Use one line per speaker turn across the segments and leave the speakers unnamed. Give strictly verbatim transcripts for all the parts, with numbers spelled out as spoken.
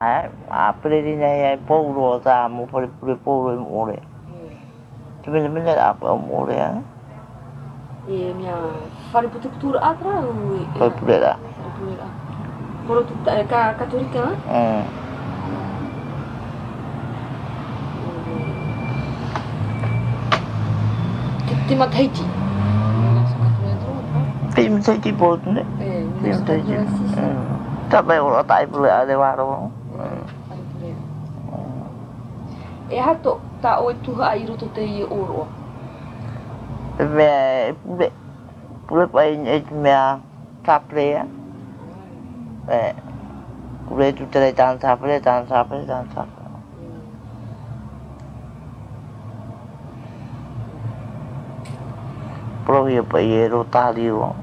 Ai, a pere nei pauro ta mo pure pure pauro more. Tu me me la pa more eh.
E mia fare putur atra o
Pa pure la.
pure la. Poro tutta ca cattolica?
Mm.
Ti ma Tahiti.
Film Tahiti boat ne.
Eh,
Film Tahiti. Ta be ora tai pure ale waro.
E hato ta o tuha i roto te i oro.
Ve pure pure pa in mea taple. Eh. Pure tutte le tante taple, tante taple, tante taple. Proprio pa i ero talio.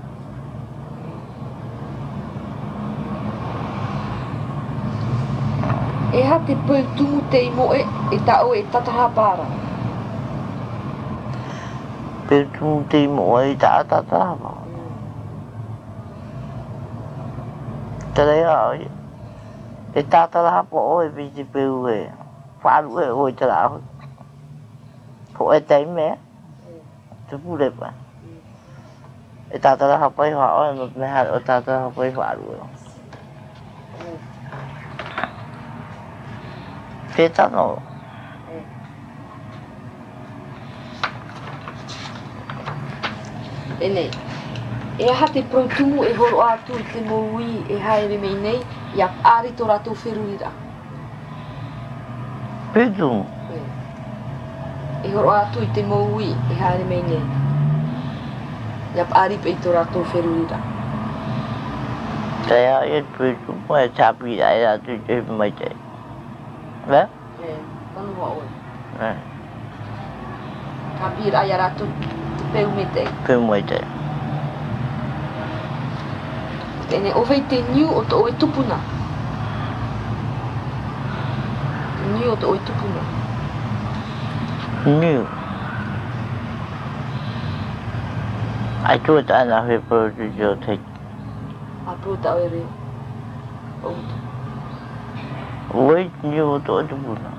E ha te pau tumu te i moe e ta o e tataha para.
Pe tumu te i moe i ta tataha para. Tere au e tataha po o e visi peu e. Wharu e o i tera au. Po e te me. Te pure pa. E tataha pa i wha o e me ha o tataha pa i wharu e. Te tano.
E nei. E ha te protumu e horo atu te moui e haere mei nei i a ari to rātou wherurira.
Petumu?
E horo atu i te moui e haere mei nei. I a ari pe i to rātou wherurira.
Te a e petumu e tapi ai atu i te mai te. Ne?
E, tanu hoa oi.
Ne.
Tapi ai a rātou te peu me te.
Peu mai te.
Tene o vei te niu o te oe tupuna. Te niu o te oe tupuna.
Niu. Ai tu ta na he pro tu jo te.
A pro ta oe reo. O utu.
Oi niu o to tu puna.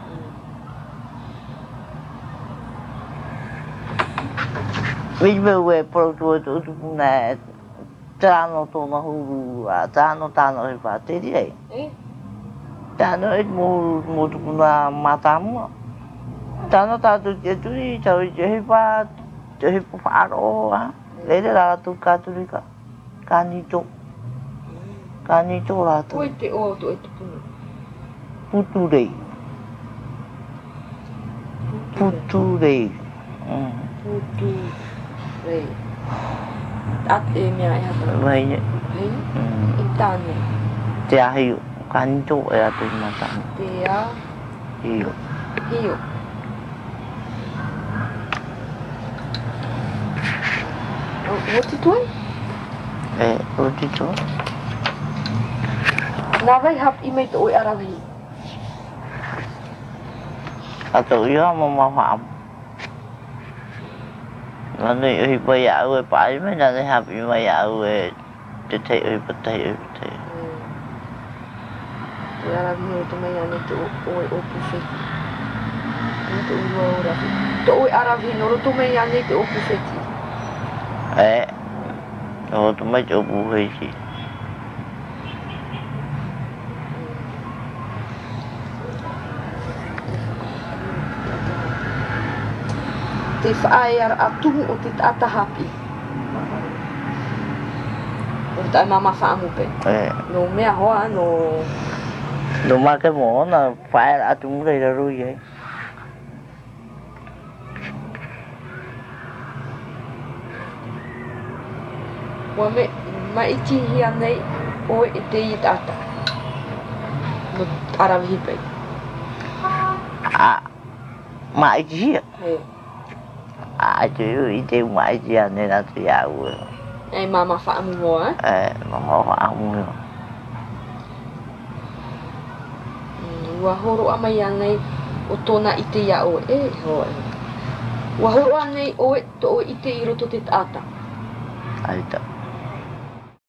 Vei me we pro tu tu tu puna. Tano tōna huru a tano tano he pāteri ei.
E?
Tano e mō mō tukuna mātāmua. Tano tātou te turi, tau i te he pā, te he pāro a. Leire rātou kāturi ka. Ka nito. Ka nito rātou.
Koe te o to e tupuna.
Puturei. Puturei.
Puturei. At e mea e hata.
Vai ne.
Hei? E tāne.
Te ahi o. Ka nito e ato i mātāmua.
Te a...
Hio.
Hio. O te toi?
E, o te toi.
Nā vai hap i mei te oi arawi.
Ato iha ma ma whaamu. Nani uhi pai au e pai me nani hapi mai au e te te uhi patai uhi patai.
Te arawi o te mei ane te oi opu wheti. Ane te ui o rawi. Te oi arawi no roto mei ane te opu wheti.
E, o tu mai te opu wheti.
Te whaai ara atumu o te tata hapi. O te tai mama whaamupe.
E.
No mea hoa, no...
No make mo, na whae ra atu mura i rarui e.
Wa me, ma iti hia nei, o e te i tata. No arawi hipei.
A, ma iti hia.
He.
A, te u i te ma iti ane na te au e.
Ei mama whaamu moa, eh?
E, mama whaamu e.
Ua horo amai anei o tōna ite ia o e, hoa e. Ua horo anei o e, to o ite i roto te tata.
Aita.